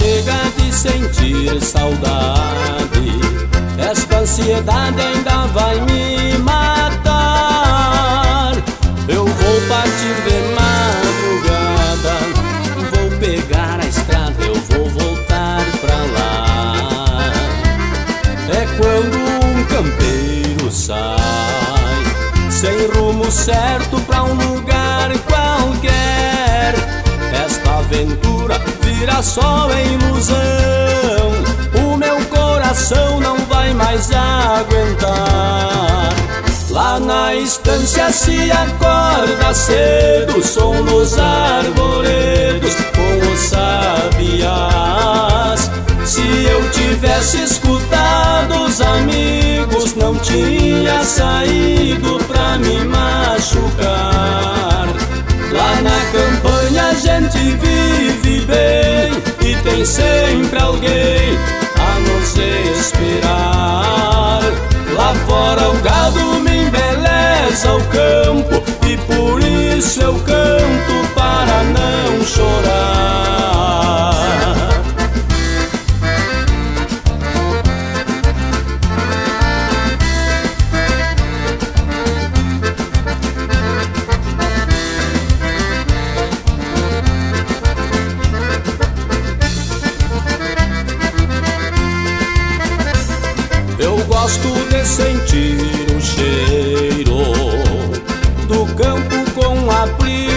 chega de sentir saudade, esta ansiedade ainda vai me matar. Eu vou partir de madrugada, vou pegar a estrada, eu vou voltar pra lá. É quando um campeiro sai, sem rumo certo pra um lugar qualquer. Esta aventura vira só ilusão, o meu coração não vai mais aguentar. Lá na estância se acorda cedo, som nos arvoredos com os sabiás. Se eu tivesse escutado os amigos, não tinha saído pra me machucar. Lá na campanha a gente vive bem e tem sempre alguém a nos esperar. Lá fora o gado me embeleza o campo e por isso eu canto para não chorar. Eu gosto de sentir o cheiro do campo com a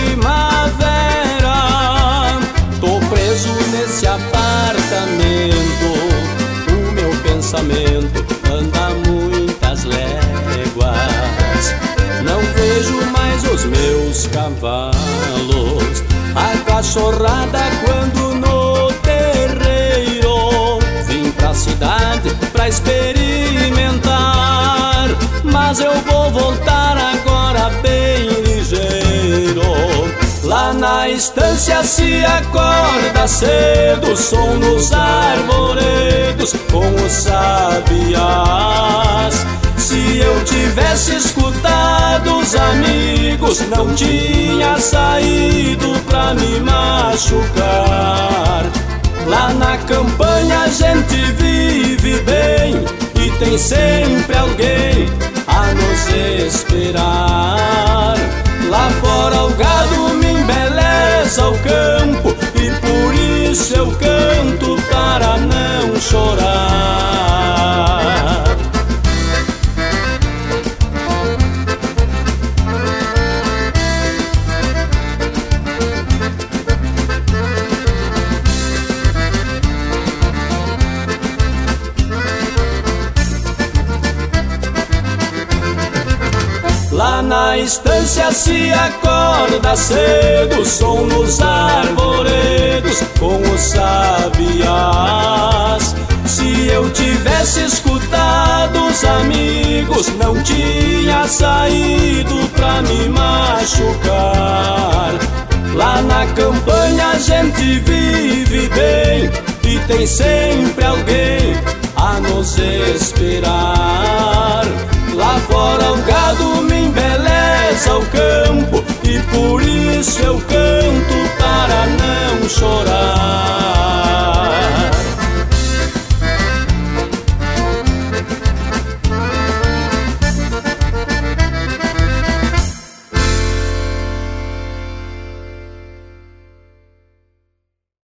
primavera. Tô preso nesse apartamento, o meu pensamento anda muitas léguas. Não vejo mais os meus cavalos, a cachorrada quando no terreiro. Vim pra cidade pra experimentar, mas eu vou voltar agora bem ligeiro. Lá na estância se acorda cedo, som nos arvoredos com os sabiás. Se eu tivesse escutado os amigos, não tinha saído pra me machucar. Lá na campanha a gente vive bem e tem sempre alguém a nos esperar. Lá fora o gado me embeleza o campo e por isso eu canto para não chorar. Lá na estância se acorda cedo, som nos arvoredos com os sabiás. Se eu tivesse escutado os amigos, não tinha saído pra me machucar. Lá na campanha a gente vive bem e tem sempre alguém a nos esperar. Lá fora o gado me embeleza o campo e por isso eu canto